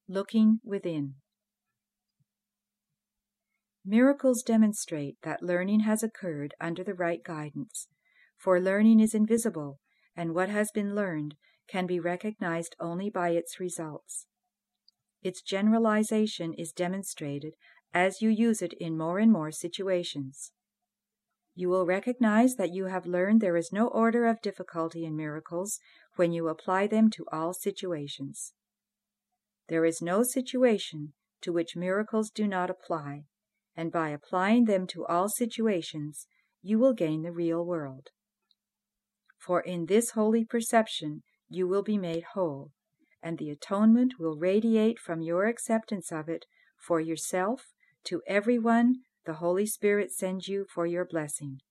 Looking within. Miracles demonstrate that learning has occurred under the right guidance, for learning is invisible, and what has been learned can be recognized only by its results. Its generalization is demonstrated as you use it in more and more situations. You will recognize that you have learned there is no order of difficulty in miracles when you apply them to all situations. There is no situation to which miracles do not apply, and by applying them to all situations, you will gain the real world. For in this holy perception, you will be made whole, and the atonement will radiate from your acceptance of it for yourself to everyone the Holy Spirit sends you for your blessing.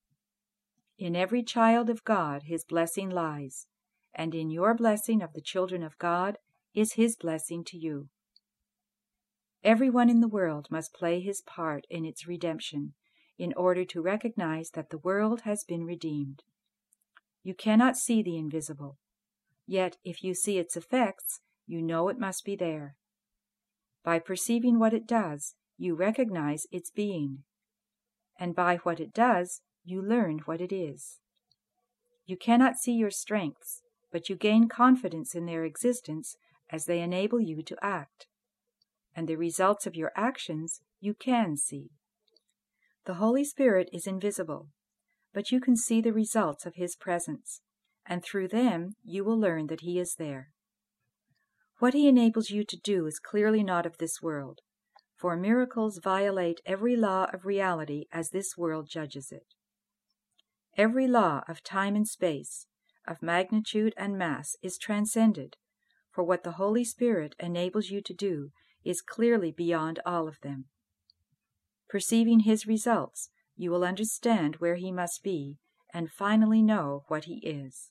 In every child of God his blessing lies, and in your blessing of the children of God is his blessing to you. Everyone in the world must play his part in its redemption, in order to recognize that the world has been redeemed. You cannot see the invisible, yet if you see its effects, you know it must be there. By perceiving what it does, you recognize its being, and by what it does, you learn what it is. You cannot see your strengths, but you gain confidence in their existence as they enable you to act. And the results of your actions you can see. The Holy Spirit is invisible, but you can see the results of his presence, and through them you will learn that he is there. What he enables you to do is clearly not of this world, for miracles violate every law of reality as this world judges it. Every law of time and space, of magnitude and mass is transcended, for what the Holy Spirit enables you to do is clearly beyond all of them. Perceiving his results, you will understand where he must be, and finally know what he is.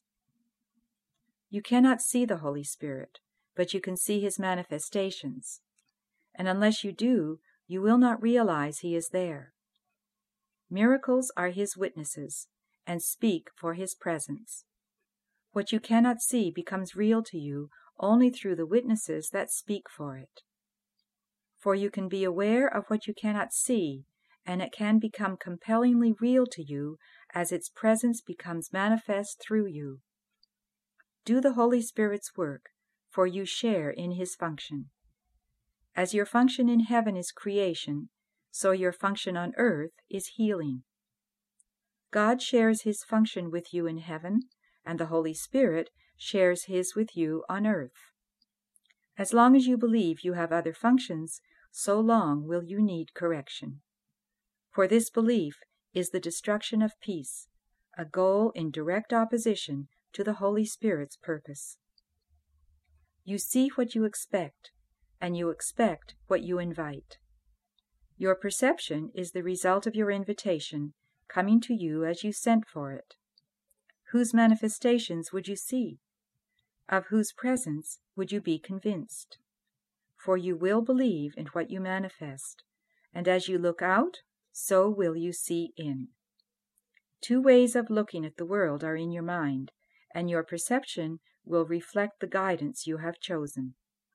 You cannot see the Holy Spirit, but you can see his manifestations, and unless you do, you will not realize he is there. Miracles are his witnesses, and speak for his presence. What you cannot see becomes real to you only through the witnesses that speak for it. For you can be aware of what you cannot see, and it can become compellingly real to you as its presence becomes manifest through you. Do the Holy Spirit's work, for you share in his function. As your function in heaven is creation, so your function on earth is healing. God shares his function with you in heaven, and the Holy Spirit shares his with you on earth. As long as you believe you have other functions, so long will you need correction. For this belief is the destruction of peace, a goal in direct opposition to the Holy Spirit's purpose. You see what you expect, and you expect what you invite. Your perception is the result of your invitation, coming to you as you sent for it. Whose manifestations would you see? Of whose presence would you be convinced? For you will believe in what you manifest, and as you look out, so will you see in. Two ways of looking at the world are in your mind, and your perception will reflect the guidance you have chosen.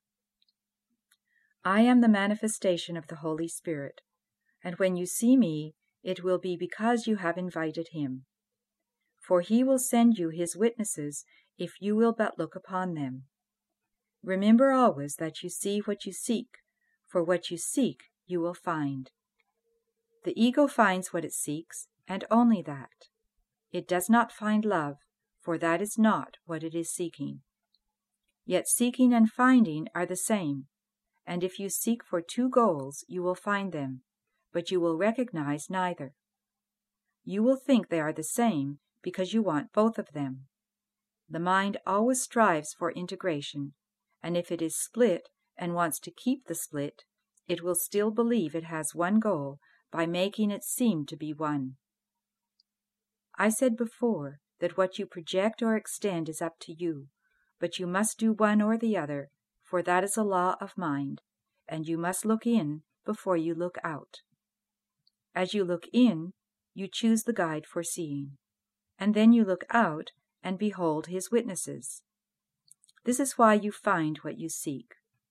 I am the manifestation of the Holy Spirit, and when you see me, it will be because you have invited him. For he will send you his witnesses if you will but look upon them. Remember always that you see what you seek, for what you seek you will find. The ego finds what it seeks, and only that. It does not find love, for that is not what it is seeking. Yet seeking and finding are the same, and if you seek for two goals, you will find them, but you will recognize neither. You will think they are the same because you want both of them. The mind always strives for integration, and if it is split and wants to keep the split, it will still believe it has one goal by making it seem to be one. I said before that what you project or extend is up to you, but you must do one or the other, for that is a law of mind, and you must look in before you look out. As you look in, you choose the guide for seeing, and then you look out and behold his witnesses. This is why you find what you seek.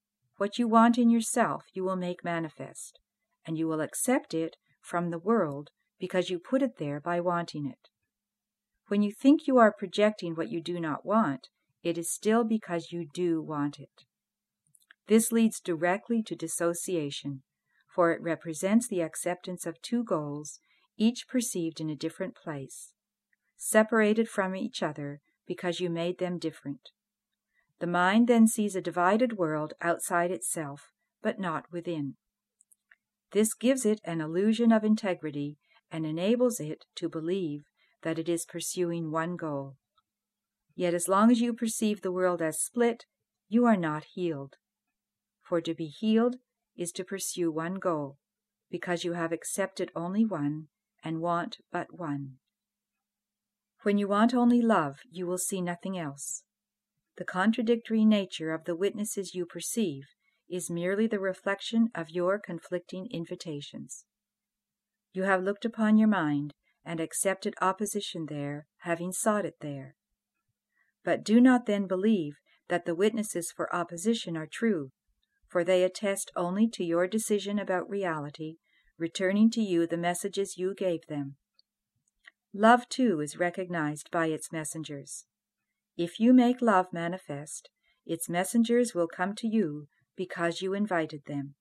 What you want in yourself you will make manifest, and you will accept it from the world because you put it there by wanting it. When you think you are projecting what you do not want, it is still because you do want it. This leads directly to dissociation, for it represents the acceptance of two goals, each perceived in a different place, separated from each other because you made them different. The mind then sees a divided world outside itself, but not within. This gives it an illusion of integrity and enables it to believe that it is pursuing one goal. Yet as long as you perceive the world as split, you are not healed. For to be healed is to pursue one goal, because you have accepted only one and want but one. When you want only love, you will see nothing else. The contradictory nature of the witnesses you perceive is merely the reflection of your conflicting invitations. You have looked upon your mind and accepted opposition there, having sought it there. But do not then believe that the witnesses for opposition are true, for they attest only to your decision about reality, returning to you the messages you gave them. Love, too, is recognized by its messengers. If you make love manifest, its messengers will come to you because you invited them.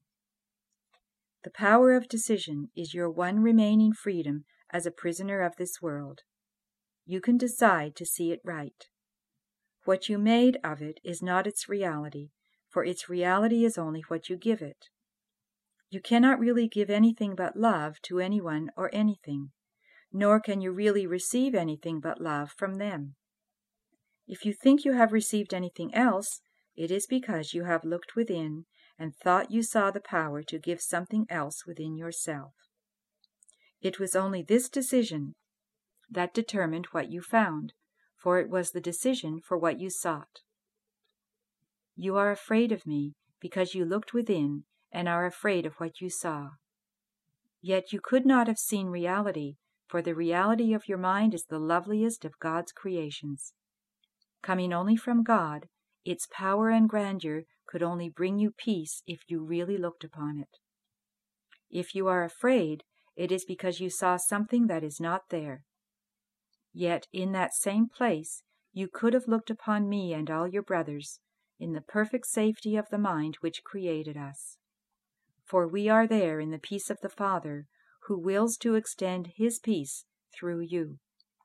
The power of decision is your one remaining freedom as a prisoner of this world. You can decide to see it right. What you made of it is not its reality, for its reality is only what you give it. You cannot really give anything but love to anyone or anything, nor can you really receive anything but love from them. If you think you have received anything else, it is because you have looked within and thought you saw the power to give something else within yourself. It was only this decision that determined what you found, for it was the decision for what you sought. You are afraid of me because you looked within and are afraid of what you saw. Yet you could not have seen reality, for the reality of your mind is the loveliest of God's creations. Coming only from God, its power and grandeur could only bring you peace if you really looked upon it. If you are afraid, it is because you saw something that is not there. Yet in that same place you could have looked upon me and all your brothers, in the perfect safety of the mind which created us. For we are there in the peace of the Father, who wills to extend his peace through you.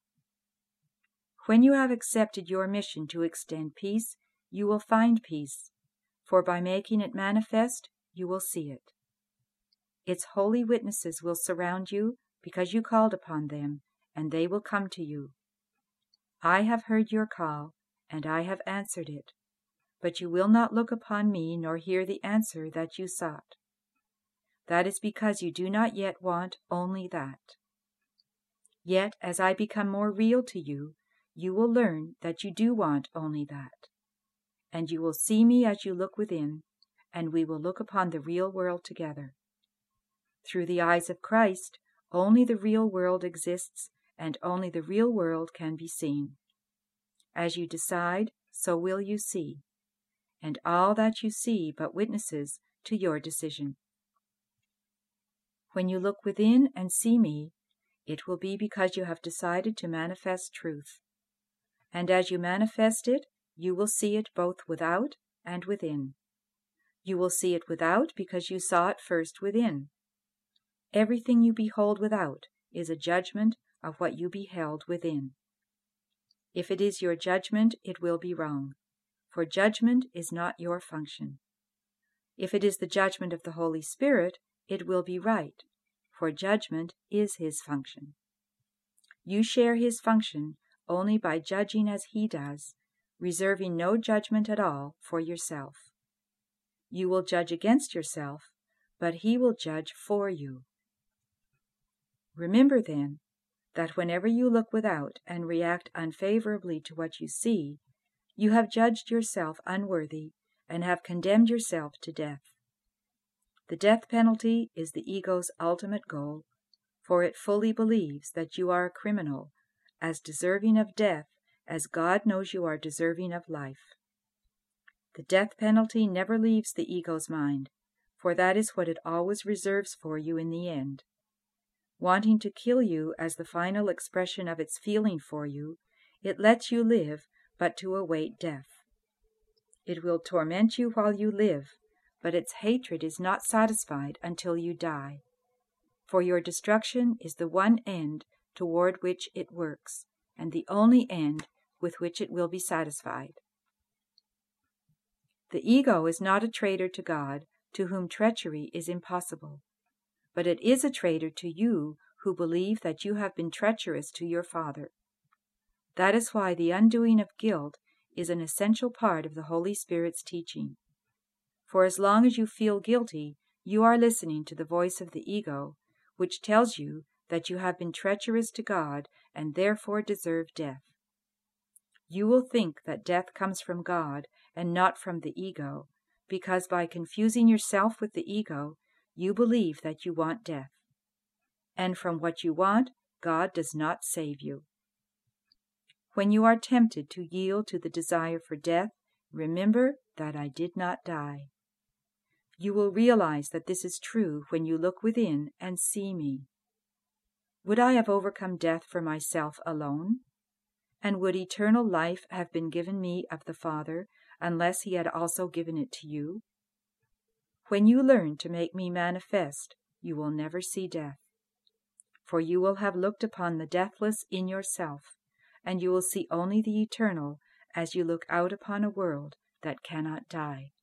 When you have accepted your mission to extend peace, you will find peace, for by making it manifest, you will see it. Its holy witnesses will surround you because you called upon them, and they will come to you. I have heard your call, and I have answered it, but you will not look upon me nor hear the answer that you sought. That is because you do not yet want only that. Yet, as I become more real to you, you will learn that you do want only that. And you will see me as you look within, and we will look upon the real world together. Through the eyes of Christ, only the real world exists, and only the real world can be seen. As you decide, so will you see, and all that you see but witnesses to your decision. When you look within and see me, it will be because you have decided to manifest truth. And as you manifest it, you will see it both without and within. You will see it without because you saw it first within. Everything you behold without is a judgment of what you beheld within. If it is your judgment, it will be wrong, for judgment is not your function. If it is the judgment of the Holy Spirit, it will be right, for judgment is his function. You share his function only by judging as he does, reserving no judgment at all for yourself. You will judge against yourself, but he will judge for you. Remember, then, that whenever you look without and react unfavorably to what you see, you have judged yourself unworthy and have condemned yourself to death. The death penalty is the ego's ultimate goal, for it fully believes that you are a criminal, as deserving of death as God knows you are deserving of life. The death penalty never leaves the ego's mind, for that is what it always reserves for you in the end. Wanting to kill you as the final expression of its feeling for you, it lets you live but to await death. It will torment you while you live, but its hatred is not satisfied until you die. For your destruction is the one end toward which it works, and the only end with which it will be satisfied. The ego is not a traitor to God, to whom treachery is impossible, but it is a traitor to you who believe that you have been treacherous to your Father. That is why the undoing of guilt is an essential part of the Holy Spirit's teaching. For as long as you feel guilty, you are listening to the voice of the ego, which tells you that you have been treacherous to God and therefore deserve death. You will think that death comes from God and not from the ego, because by confusing yourself with the ego, you believe that you want death. And from what you want, God does not save you. When you are tempted to yield to the desire for death, remember that I did not die. You will realize that this is true when you look within and see me. Would I have overcome death for myself alone? And would eternal life have been given me of the Father, unless he had also given it to you? When you learn to make me manifest, you will never see death. For you will have looked upon the deathless in yourself, and you will see only the eternal as you look out upon a world that cannot die.